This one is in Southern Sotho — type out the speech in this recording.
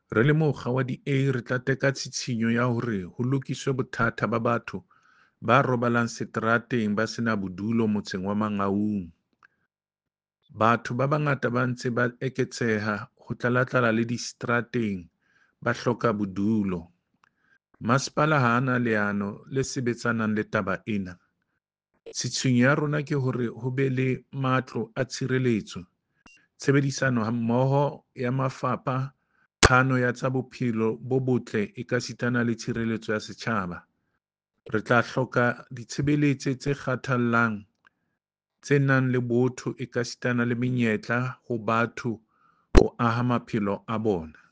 Re le mokga wa di-A re tla teka tshitshinyo ya hore ho lokiswe bothata ba batho ba robalang seterateng ba sena bodulo motseng wa Mangaung. Batho ba bangata ba ntse ba eketseha ho tlalatlala le diseterateng ba hloka bodulo. Masepala ha ana leano le sebetsanang le taba ena. Tshitshinyo ya rona ke hore ho be le matlo a tshireletso, tshebedisano mmoho ya mafapha, phano ya tsa bophelo bo botle ekasitana le tshireletso ya setjhaba. Re tla hloka ditshebeletso tse kgathallang, tse nang le botho ekasitana le menyetla ho batho ho aha maphelo a bona.